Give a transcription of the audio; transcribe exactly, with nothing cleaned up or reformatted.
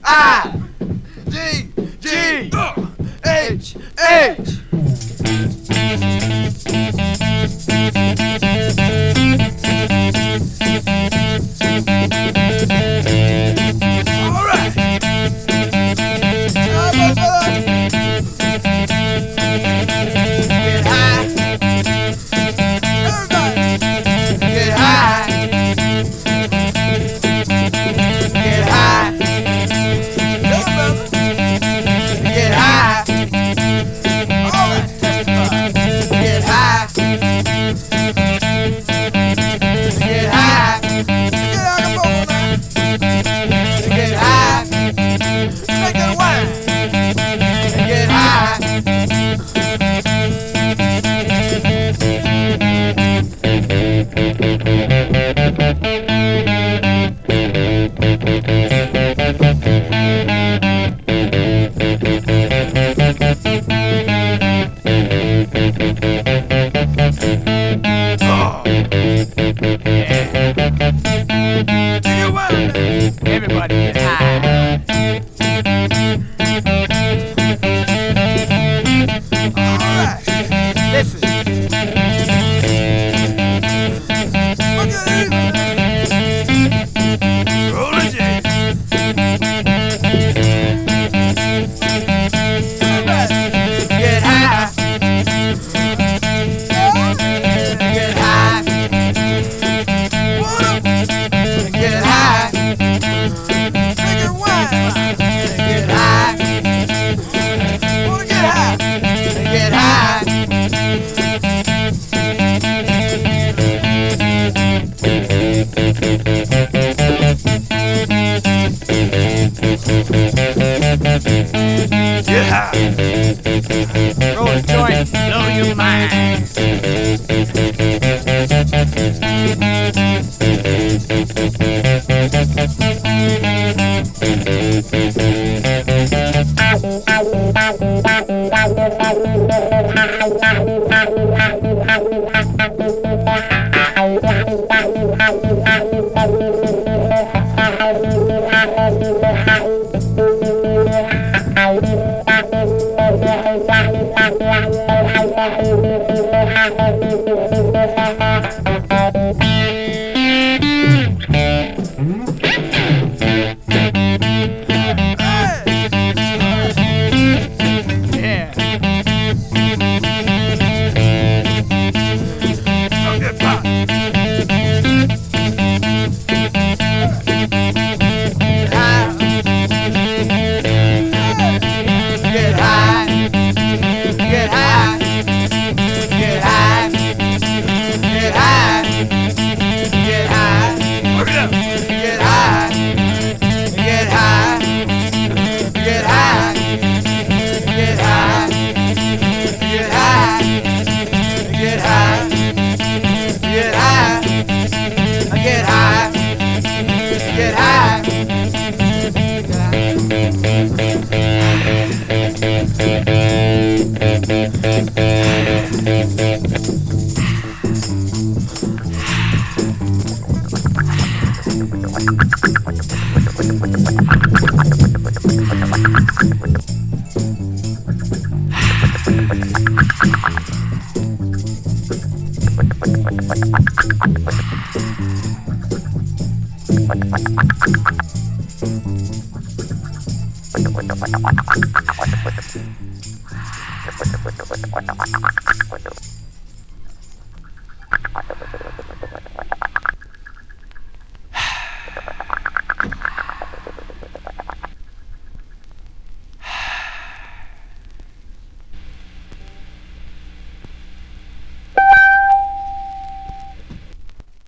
I G G H H. All right. Get high. Everybody. Get high. Get high. Get high. All right. Get high. Get high. Get out of the boat, man. Get high. Make it wine. Get high. Oh. Yeah. Do you want it? Everybody get high. All right. Listen. Look at it. Roll it, Jay. Everybody. Get high. Get high. Get high. Make it wine. Get high. Wanna get high? Get high. Get high. Roll a joint, blow your mind. What